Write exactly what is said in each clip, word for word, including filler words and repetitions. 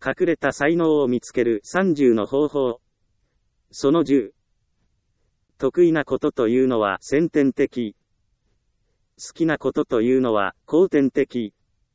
隠れた才能を見つけるさんじゅうの方法。そのじゅう。得意なことというのは先天的。好きなことというのは後天的。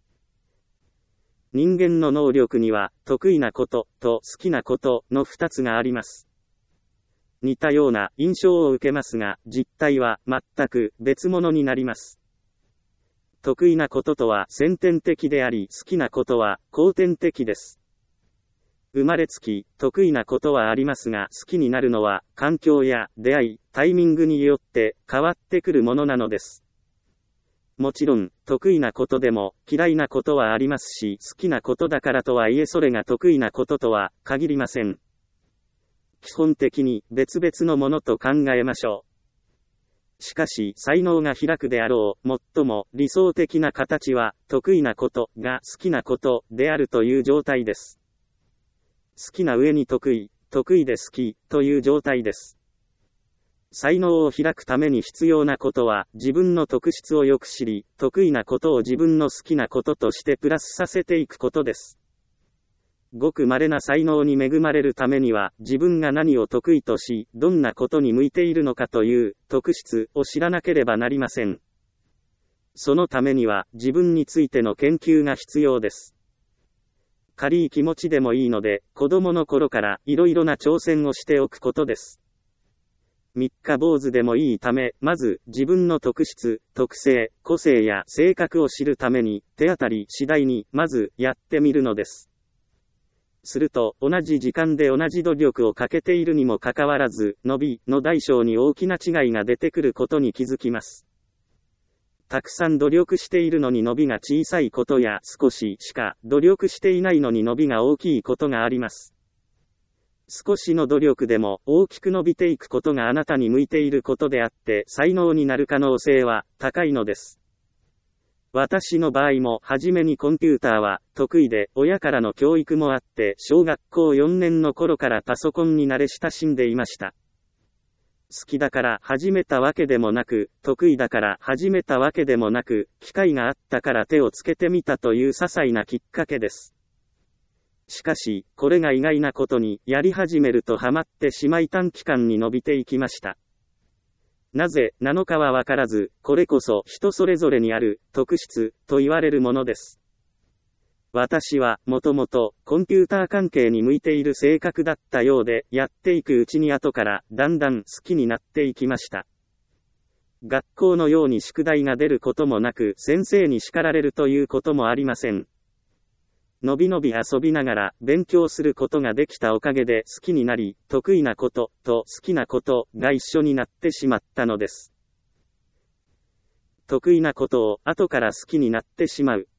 人間の能力には得意なことと好きなことのふたつがあります。似たような印象を受けますが、実態は全く別物になります。得意なこととは先天的であり、好きなことは後天的です。生まれつき得意なことはありますが、好きになるのは環境や出会い、タイミングによって変わってくるものなのです。もちろん、得意なことでも嫌いなことはありますし、好きなことだからとはいえそれが得意なこととは限りません。基本的に別々のものと考えましょう。しかし、才能が開くであろう、最も理想的な形は、得意なことが好きなことであるという状態です。好きな上に得意、得意で好きという状態です。才能を開くために必要なことは、自分の特質をよく知り、得意なことを自分の好きなこととしてプラスさせていくことです。ごく稀な才能に恵まれるためには、自分が何を得意とし、どんなことに向いているのかという特質を知らなければなりません。そのためには、自分についての研究が必要です。軽い気持ちでもいいので、子供の頃からいろいろな挑戦をしておくことです。三日坊主でもいいため、まず自分の特質、特性、個性や性格を知るために、手当たり次第にまずやってみるのです。すると、同じ時間で同じ努力をかけているにもかかわらず、伸びの大小に大きな違いが出てくることに気づきます。たくさん努力しているのに伸びが小さいことや、少ししか努力していないのに伸びが大きいことがあります。少しの努力でも大きく伸びていくことがあなたに向いていることであって、才能になる可能性は高いのです。私の場合も初めにコンピューターは得意で、親からの教育もあって小学校よねんの頃からパソコンに慣れ親しんでいました。好きだから始めたわけでもなく、得意だから始めたわけでもなく、機会があったから手をつけてみたという些細なきっかけです。しかし、これが意外なことに、やり始めるとハマってしまい短期間に伸びていきました。なぜなのかはわからず、これこそ人それぞれにある特質と言われるものです。私はもともとコンピューター関係に向いている性格だったようで、やっていくうちに後からだんだん好きになっていきました。学校のように宿題が出ることもなく、先生に叱られるということもありません。のびのび遊びながら勉強することができたおかげで好きになり、得意なことと好きなことが一緒になってしまったのです。得意なことを後から好きになってしまう。